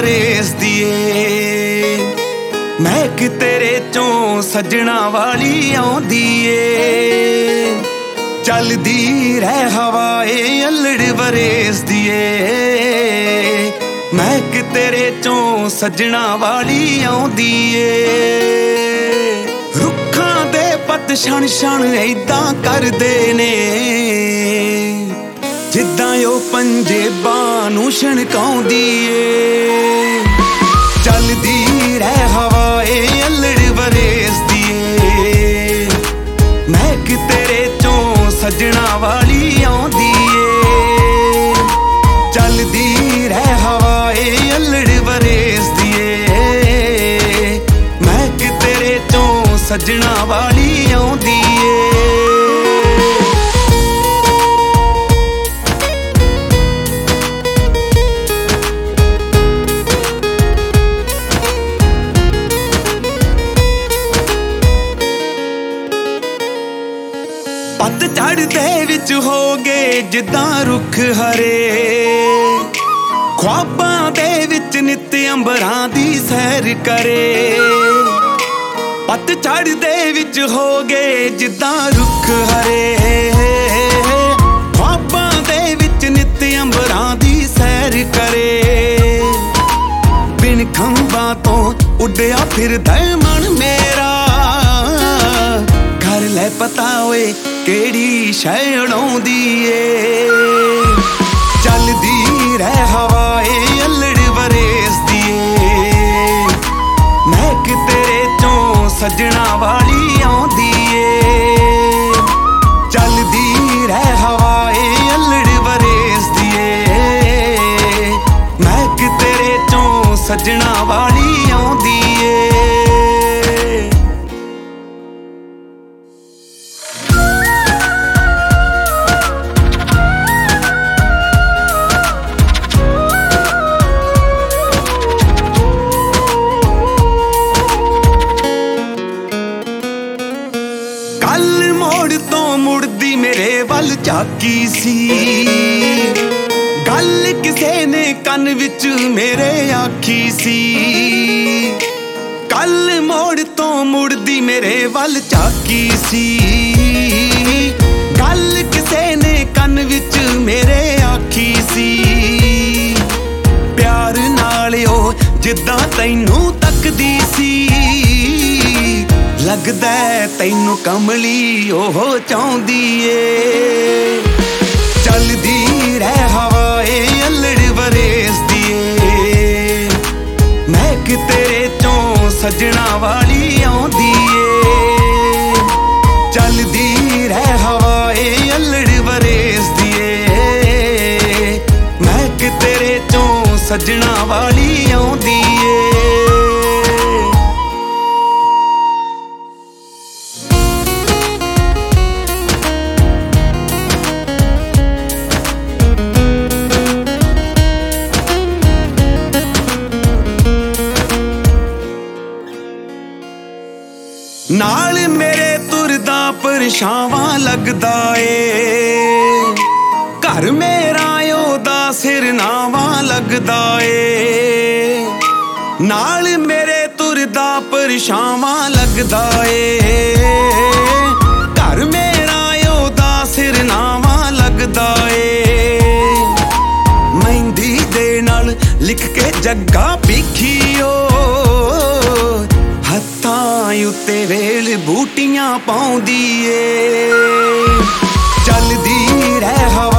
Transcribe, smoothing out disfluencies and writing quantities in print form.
ਵਰੇਸਦੀ ਏ। ਮਹਿਕ ਤੇਰੇ ਚੋਂ ਸੱਜਣਾ ਵਾਲੀ ਆਉਂਦੀ ਏ। ਚੱਲਦੀ ਰਹਿ ਹਵਾ ਏ ਅਲੜ ਵਰੇਸਦੀ ਏ। ਮਹਿਕ ਤੇਰੇ ਚੋਂ ਸੱਜਣਾ ਵਾਲੀ ਆਉਂਦੀ ਏ। ਰੁੱਖਾਂ ਦੇ ਪੱਤ ਛਣ ਛਣ ਏਦਾਂ ਕਰਦੇ ਨੇ ਜਿੱਦਾਂ ਉਹ ਪੰਜੇਬਾਂ ਨੂੰ ਛਣਕਾਉਂਦੀ ਏ। ਚੱਲਦੀ ਰਹਿ ਹਵਾ ਏ ਅਲੜ ਵਰੇਸਦੀ ਏ। ਮਹਿਕ ਤੇਰੇ ਚੋਂ ਸੱਜਣਾ ਵਾਲੀ ਆਉਂਦੀ ਏ। ਚੱਲਦੀ ਰਹਿ ਹਵਾ ਏ ਅਲੜ ਵਰੇਸਦੀ ਏ। ਮਹਿਕ ਤੇਰੇ ਚੋਂ ਸੱਜਣਾ ਵਾਲੀ ਆਉਂਦੀ ਏ। ਪੱਤਝੜ ਦੇ ਵਿੱਚ ਹੋ ਗਏ ਜਿੱਦਾਂ ਰੁੱਖ ਹਰੇ। ਖ਼ਵਾਬਾਂ ਦੇ ਵਿੱਚ ਨਿੱਤ ਅੰਬਰਾਂ ਦੀ ਸੈਰ ਕਰੇ। ਪੱਤਝੜ ਦੇ ਵਿੱਚ ਹੋ ਗਏ ਜਿੱਦਾਂ ਰੁੱਖ ਹਰੇ। ਖ਼ਵਾਬਾਂ ਦੇ ਵਿੱਚ ਨਿੱਤ ਅੰਬਰਾਂ ਦੀ ਸੈਰ ਕਰੇ। ਬਿਨ ਖੰਭਾਂ ਤੋਂ ਉੱਡਿਆ ਫਿਰਦਾ ਮਨ ਮੇਰਾ। ਕਰ ਲੈ ਪਤਾ ਓਏ ਕਿਹੜੀ ਸ਼ੈ ਉਡਾਉਂਦੀ ਏ। ਚੱਲਦੀ ਰਹਿ ਹਵਾ ਏ ਅਲੜ ਵਰੇਸਦੀ ਏ। ਮਹਿਕ ਤੇਰੇ ਚੋਂ ਸੱਜਣਾ ਵਾਲੀ ਆਉਂਦੀ ਏ। ਚੱਲਦੀ ਰਹਿ ਹਵਾ ਏ ਅਲੜ ਵਰੇਸਦੀ ਏ। ਮਹਿਕ ਤੇਰੇ ਚੋਂ ਸੱਜਣਾ ਵਾਲੀ ਆਉਂਦੀ ਏ। ਕੱਲ ਮੋੜ ਤੋਂ ਮੁੜਦੀ ਮੇਰੇ ਵੱਲ ਝਾਕੀ ਸੀ। ਗੱਲ ਕਿਸੇ ਨੇ ਕੰਨ ਵਿੱਚ ਮੇਰੇ ਆਖੀ ਸੀ। ਕੱਲ ਮੋੜ ਤੋਂ ਮੁੜਦੀ ਮੇਰੇ ਵੱਲ ਝਾਕੀ ਸੀ। ਗੱਲ ਕਿਸੇ ਨੇ ਕੰਨ ਵਿੱਚ ਮੇਰੇ ਆਖੀ ਸੀ। ਪਿਆਰ ਨਾਲ ਉਹ ਜਿੱਦਾਂ ਤੈਨੂੰ ਤੱਕਦੀ ਸੀ। ਲੱਗਦਾ ਤੈਨੂੰ ਕਮਲੀ ਉਹ ਚਾਹੁੰਦੀ ਏ। ਚੱਲਦੀ ਰਹਿ ਹਵਾ ਏ ਅਲੜ ਵਰੇਸਦੀ ਏ। ਮਹਿਕ ਤੇਰੇ ਚੋਂ ਸੱਜਣਾ ਵਾਲੀ ਆਉਂਦੀ ਏ। ਚੱਲਦੀ ਰਹਿ ਹਵਾ ਏ ਅਲੜ ਵਰੇਸਦੀ ਏ। ਮਹਿਕ ਤੇਰੇ ਚੋਂ ਸੱਜਣਾ ਵਾਲੀ ਆਉਂਦੀ ਏ। ਨਾਲ ਮੇਰੇ ਤੁਰਦਾ ਪਰਛਾਵਾਂ ਲੱਗਦਾ ਏ। ਘਰ ਮੇਰਾ ਉਹਦਾ ਸਿਰਨਾਵਾਂ ਲੱਗਦਾ ਏ। ਨਾਲ ਮੇਰੇ ਤੁਰਦਾ ਪਰਛਾਵਾਂ ਲੱਗਦਾ ਏ। ਘਰ ਮੇਰਾ ਉਹਦਾ ਸਿਰਨਾਵਾਂ ਲੱਗਦਾ ਏ। ਮਹਿੰਦੀ ਦੇ ਨਾਲ ਲਿਖ ਕੇ ਜੱਗਾ ਭਿੱਖੀਓ। ਹੱਥਾਂ ਉੱਤੇ ਵੇਲ ਬੂਟੀਆਂ ਪਾਉਂਦੀ ਏ। ਚੱਲਦੀ ਰਹਿ